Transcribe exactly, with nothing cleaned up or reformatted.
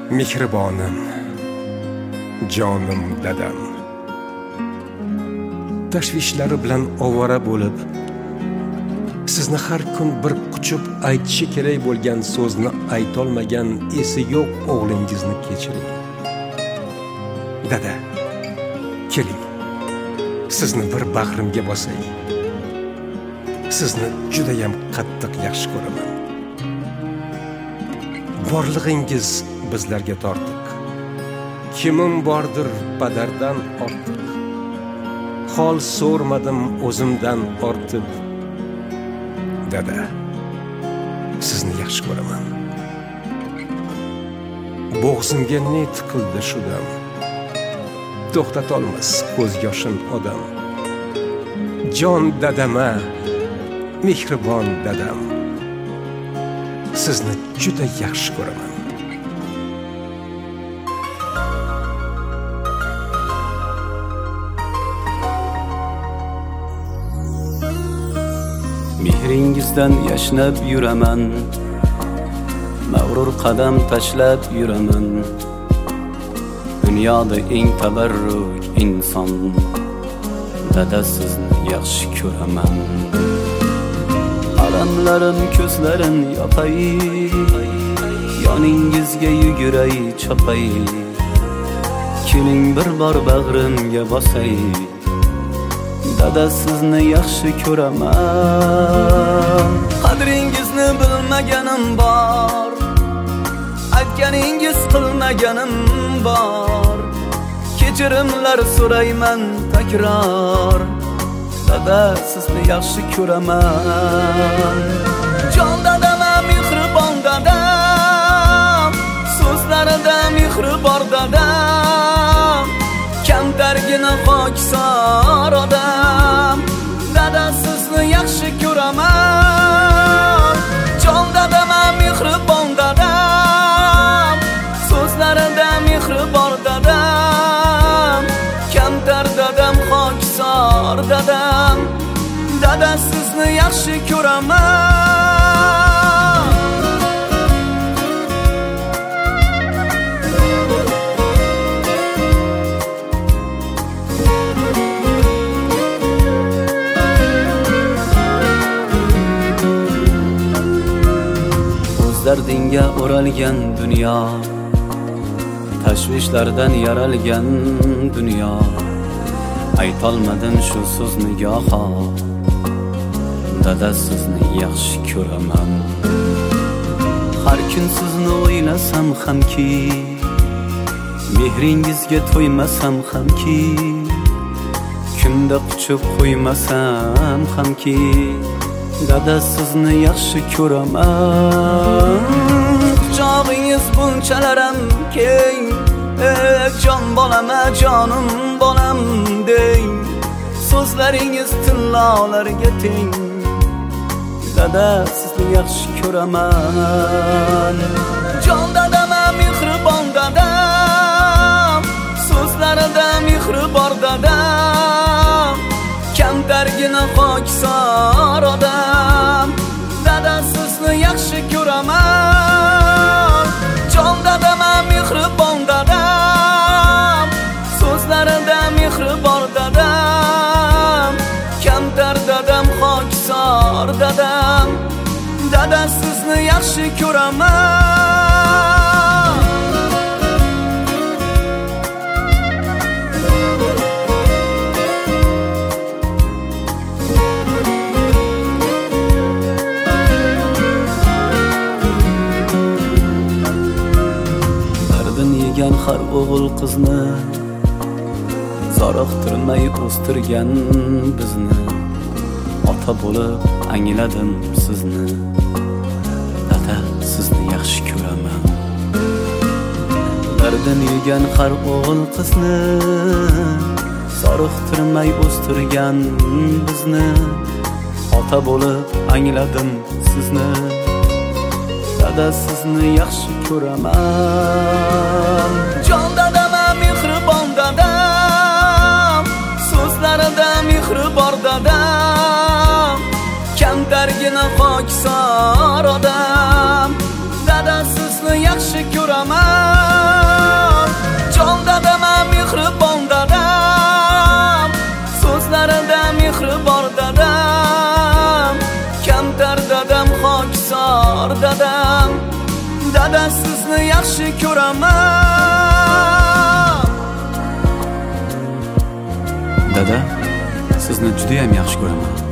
mehribonim, jonim dadam. Tashvishlari bilan ovora bo'lib, sizni har kun bir quchib aytishi kerak bo'lgan so'zni aytolmagan esi yo'q o'g'lingizni kechiring. Dada, keling, sizni bir bag'rimga bosay. Sizni juda ham qattiq yaxshi ko'raman. Borlig'ingiz bizlarga tortiq. Kimim bordir padardan ortiq. Hol so'rmadim o'zimdan ortib. Dada, sizni yaxshi ko'raman. Bo'g'zimga ne tiqildi shu dam. To'xtatolmas ko'z yoshin odam. Jon dadama, mehribon dadam. Sizni juda yaxshi ko'raman. Mehringizdan yashnab yuraman, mag'rur qadam tashlab yuraman. Dunyoda eng tabarruk inson, dada sizni yaxshi ko'raman. Alamlarim ko'zlarin yopay, yoningizga yuguray chopay. Keling bir bor bag'rimga bosay, dada sizni yaxshi ko'raman. Qadringizni bilmaganim bor, aytganingiz qilmaganim bor. Kechirimlar so'rayman takror, dada sizni yaxshi ko'raman. Jon dadama, mehribon dadam, so'zlarida mehri bor dadam. Kamtargina pokisor odam, dada sizni yaxshi ko'raman. Jon dadama, mehribon dadam, so'zlarida mehri bor dadam. Kamtar dadam, pokisor dadam, dada sizni yaxshi ko'raman. Dardinga o'ralgan dunyo, tashvishlardan yaralgan dunyo. Aytolmadim shu so'zni goho, dada sizni yaxshi ko'raman. Har kun sizni o'ylasam hamki, mehringizga to'ymasam hamki, kunda quchib qo'ymasam hamki, dada sizni yaxshi ko'raman. Quchog'ingiz bunchalaram keng, ey jon bolama, jonim bolam deng. So'zlaringiz tillolarga teng, dada sizni yaxshi ko'raman. Jon dadama, mehribon dadam, so'zlarida mehri bor dadam. Kamtargina pokisor odam, dada sizni yaxshi ko'raman. Jon dadama, mehribon dadam, so'zlarida mehri bor dadam. Kamtar dadam, pokisor dadam, dada sizni yaxshi ko'raman. Har o'g'il qizni zoriqtirmay o'stirgan bizni. Ota bo'lib angladim sizni, dada sizni yaxshi ko'raman. Dardin yegan har o'g'il qizni zoriqtirmay o'stirgan bizni. Ota bo'lib angladim sizni, dada sizni yaxshi ko'raman. Jon dadama, mehribon dadam, so'zlarida mehri bor dadam. Kamtargina pokisor odam, dada sizni yaxshi ko'raman. dadam, dada sizni yaxshi ko'raman. Dada, sizni juda ham yaxshi ko'raman.